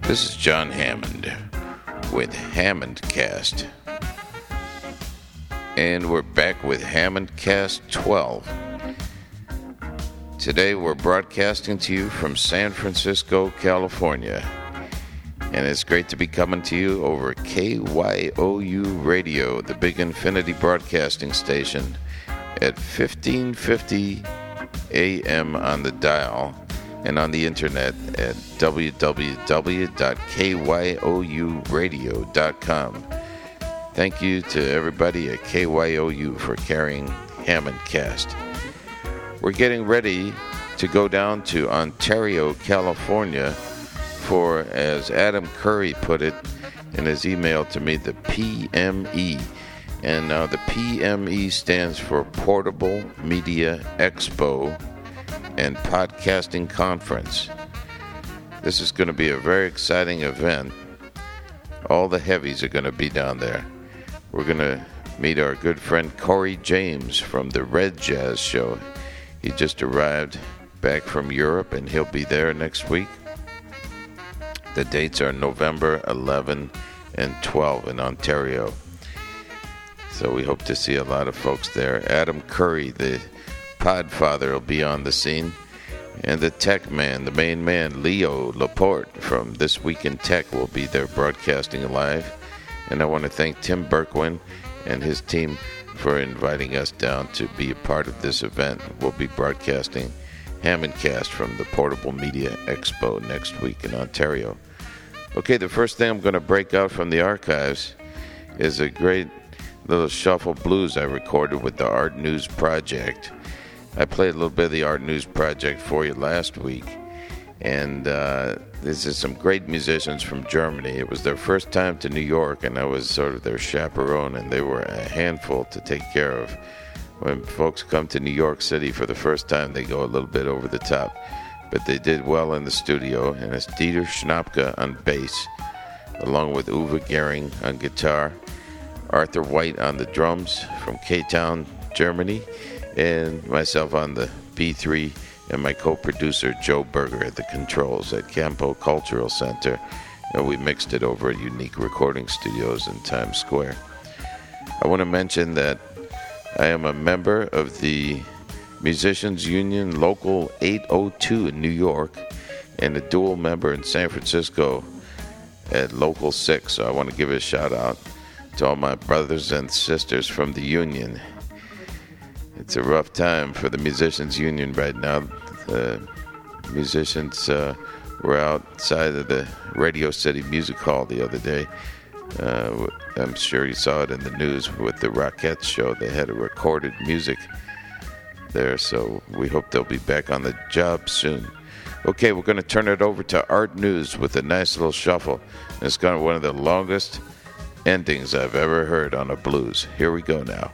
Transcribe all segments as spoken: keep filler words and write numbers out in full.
This is John Hammond with Hammondcast. And we're back with Hammondcast twelve. Today we're broadcasting to you from San Francisco, California. And it's great to be coming to you over K Y O U Radio, the big Infinity Broadcasting Station, at fifteen fifty A M on the dial and on the internet at w w w dot k y o u radio dot com. Thank you to everybody at K Y O U for carrying Hammondcast. We're getting ready to go down to Ontario, California for, as Adam Curry put it in his email to me, the P M E. And now the P M E stands for Portable Media Expo and Podcasting Conference. This is going to be a very exciting event. All the heavies are going to be down there. We're going to meet our good friend Corey James from the Red Jazz Show. He just arrived back from Europe and he'll be there next week. The dates are November eleventh and twelfth in Ontario. So we hope to see a lot of folks there. Adam Curry, the Podfather, will be on the scene. And the tech man, the main man, Leo Laporte from This Week in Tech will be there broadcasting live. And I want to thank Tim Berkwin and his team for inviting us down to be a part of this event. We'll be broadcasting Hammondcast from the Portable Media Expo next week in Ontario. Okay, the first thing I'm going to break out from the archives is a great little shuffle blues I recorded with the Art News Project. I played a little bit of the Art News Project for you last week, and uh, this is some great musicians from Germany. It was their first time to New York, and I was sort of their chaperone, and they were a handful to take care of. When folks come to New York City for the first time, they go a little bit over the top, but they did well in the studio, and it's Dieter Schnapke on bass, along with Uwe Gehring on guitar, Arthur White on the drums from K-Town, Germany, and myself on the B three, and my co-producer Joe Berger at the controls at Campo Cultural Center. And we mixed it over at Unique Recording Studios in Times Square. I want to mention that I am a member of the Musicians Union Local eight oh two in New York and a dual member in San Francisco at Local six. So I want to give a shout out to all my brothers and sisters from the union. It's a rough time for the Musicians Union right now. The musicians uh, were outside of the Radio City Music Hall the other day. Uh, I'm sure you saw it in the news with the Rockettes show. They had a recorded music there, so we hope they'll be back on the job soon. Okay, we're going to turn it over to Art News with a nice little shuffle. It's kind of one of the longest endings I've ever heard on a blues. Here we go now.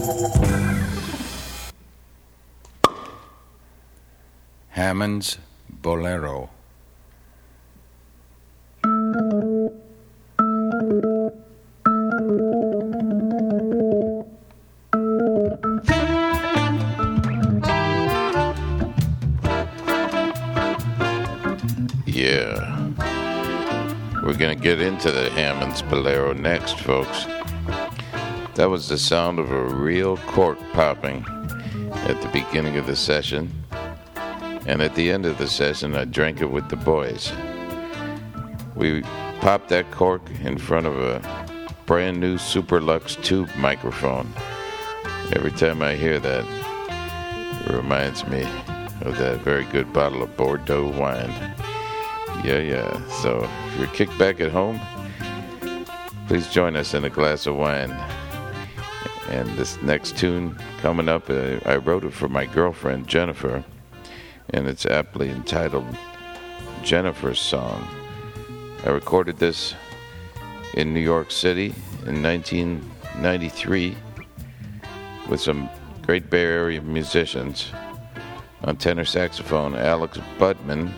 Hammond's Bolero. Yeah. We're going to get into the Hammond's Bolero next, folks. That was the sound of a real cork popping at the beginning of the session. And at the end of the session, I drank it with the boys. We popped that cork in front of a brand new Super Lux tube microphone. Every time I hear that, it reminds me of that very good bottle of Bordeaux wine. Yeah, yeah. So if you're kicked back at home, please join us in a glass of wine. And this next tune coming up, uh, I wrote it for my girlfriend, Jennifer. And it's aptly entitled Jennifer's Song. I recorded this in New York City in nineteen ninety-three with some great Bay Area musicians. On tenor saxophone, Alex Budman,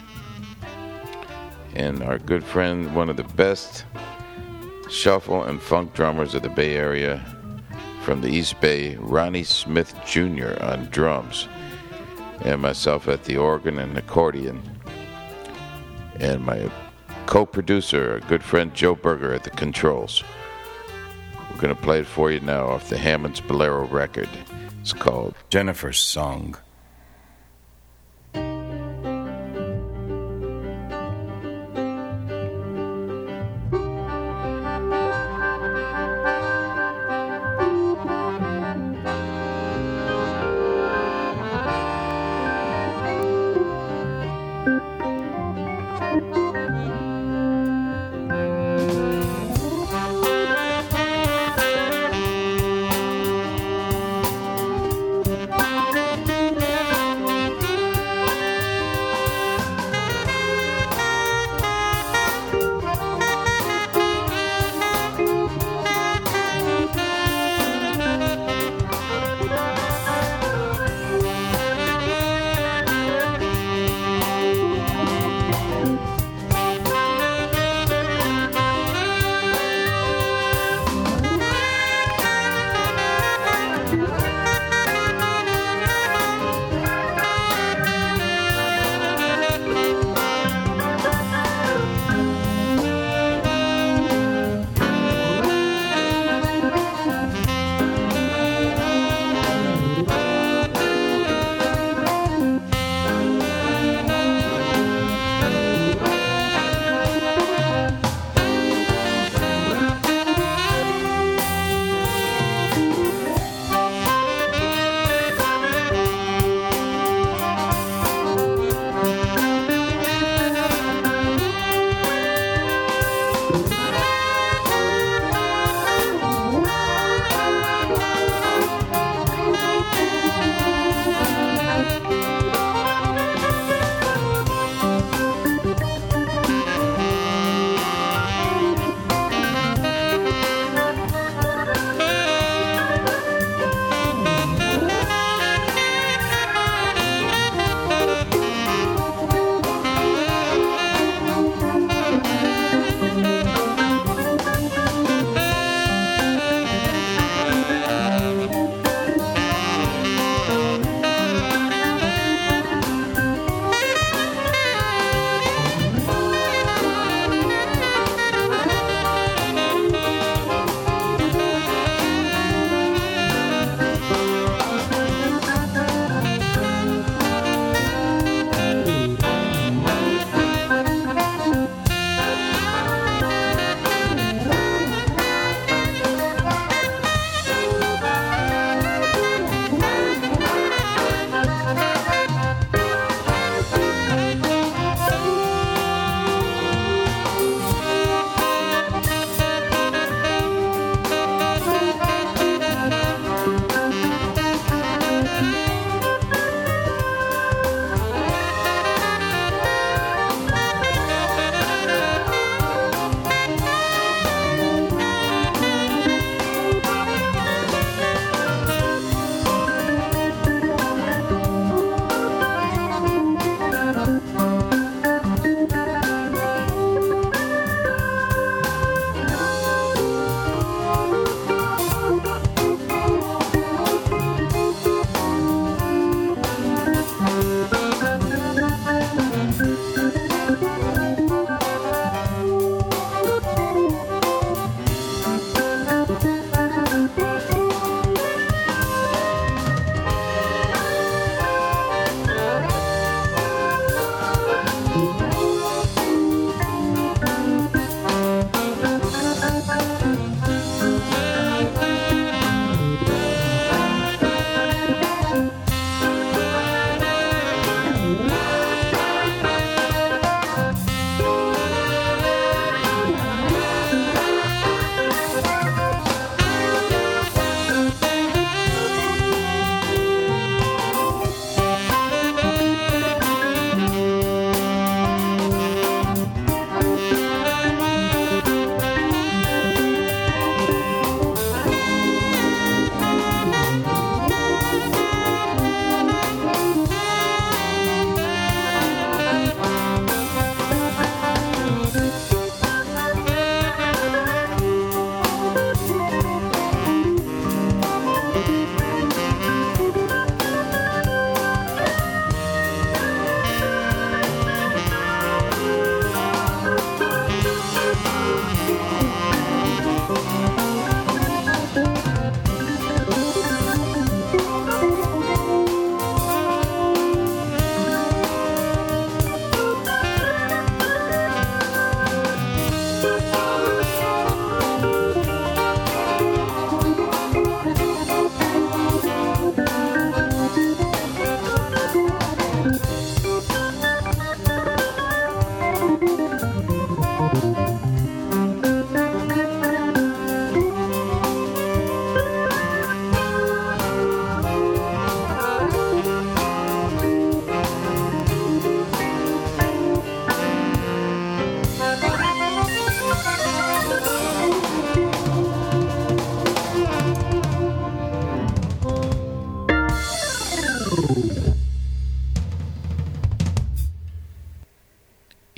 and our good friend, one of the best shuffle and funk drummers of the Bay Area from the East Bay, Ronnie Smith Junior on drums, and myself at the organ and accordion, and my co-producer, a good friend Joe Berger at the controls. We're going to play it for you now off the Hammond's Bolero record. It's called Jennifer's Song.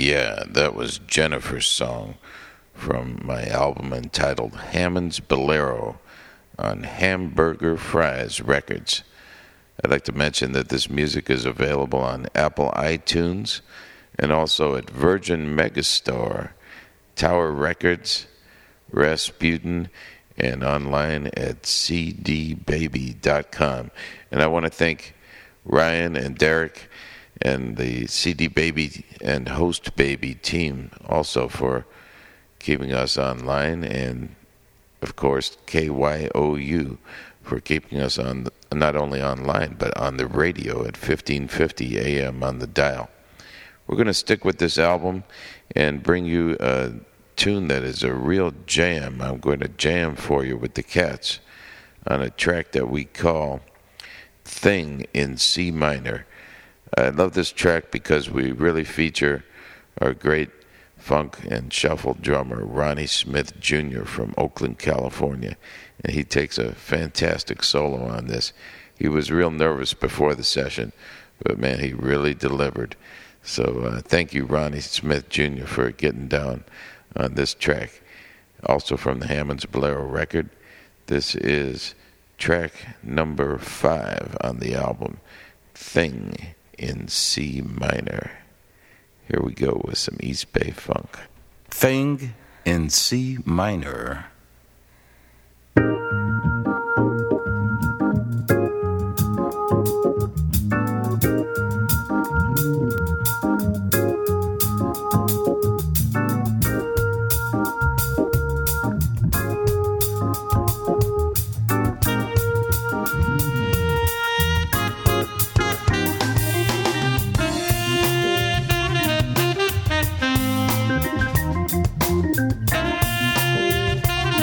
Yeah, that was Jennifer's song from my album entitled Hammond's Bolero on Hamburger Fries Records. I'd like to mention that this music is available on Apple iTunes and also at Virgin Megastore, Tower Records, Rasputin, and online at c d baby dot com. And I want to thank Ryan and Derek and the C D Baby and Host Baby team also for keeping us online, and of course K Y O U for keeping us on the, not only online but on the radio at fifteen fifty A M on the dial. We're going to stick with this album and bring you a tune that is a real jam. I'm going to jam for you with the Cats on a track that we call Thing in C minor. I love this track because we really feature our great funk and shuffle drummer Ronnie Smith Junior from Oakland, California, and he takes a fantastic solo on this. He was real nervous before the session, but man, he really delivered. So uh, thank you, Ronnie Smith Junior, for getting down on this track. Also from the Hammond's Bolero record, this is track number five on the album, Thing in C minor. Here we go with some East Bay funk. Thing in C minor. Thank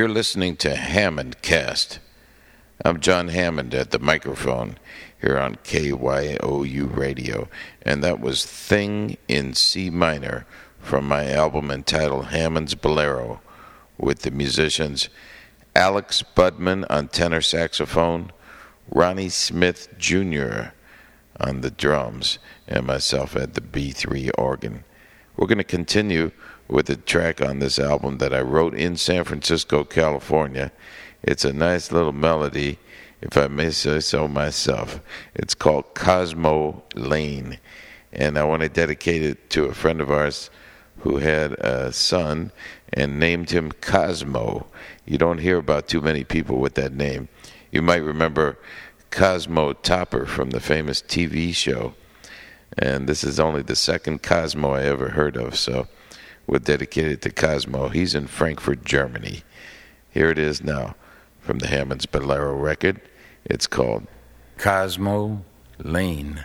You're listening to Hammond Cast. I'm John Hammond at the microphone here on K Y O U Radio, and that was Thing in C Minor from my album entitled Hammond's Bolero, with the musicians Alex Budman on tenor saxophone, Ronnie Smith Junior on the drums, and myself at the B three organ. We're going to continue with a track on this album that I wrote in San Francisco, California. It's a nice little melody, if I may say so myself. It's called Cosmo Lane, and I want to dedicate it to a friend of ours who had a son and named him Cosmo. You don't hear about too many people with that name. You might remember Cosmo Topper from the famous T V show, and this is only the second Cosmo I ever heard of, so we'll dedicate it to Cosmo. He's in Frankfurt, Germany. Here it is now from the Hammond's Bolero record. It's called Cosmo Lane.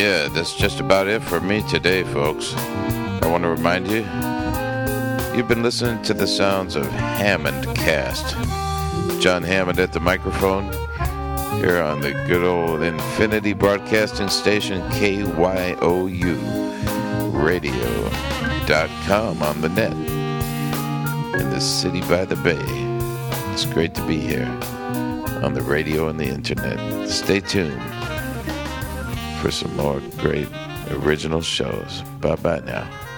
Yeah, that's just about it for me today, folks. I want to remind you, you've been listening to the sounds of Hammond Cast. John Hammond at the microphone here on the good old Infinity Broadcasting Station, K Y O U radio dot com on the net in the city by the bay. It's great to be here on the radio and the internet. Stay tuned for some more great original shows. Bye-bye now.